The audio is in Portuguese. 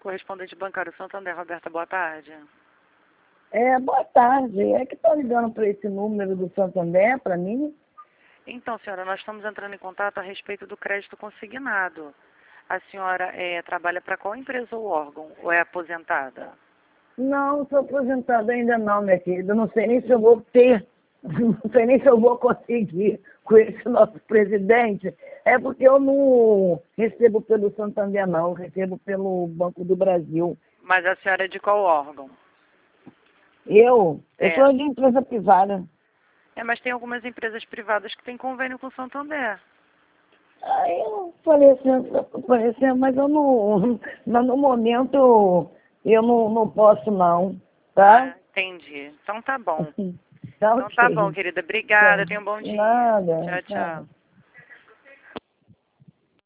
correspondente bancário Santander. Roberta, boa tarde. Boa tarde. É que estou ligando para esse número do Santander, para mim. Então, senhora, nós estamos entrando em contato a respeito do crédito consignado. A senhora trabalha para qual empresa ou órgão? Ou é aposentada? Não, sou aposentada ainda não, minha querida. Não sei nem se eu vou ter, não sei nem se eu vou conseguir com esse nosso presidente. É porque eu não recebo pelo Santander, não. Eu recebo pelo Banco do Brasil. Mas a senhora é de qual órgão? Eu sou de empresa privada. Mas tem algumas empresas privadas que têm convênio com o Santander. Aí eu falei assim, mas eu não, no momento eu não posso não, tá? Entendi. Então tá bom. Tá Então tá bom, ok. querida. Obrigada. Tenha um bom dia. Nada, Tchau, tchau. tchau.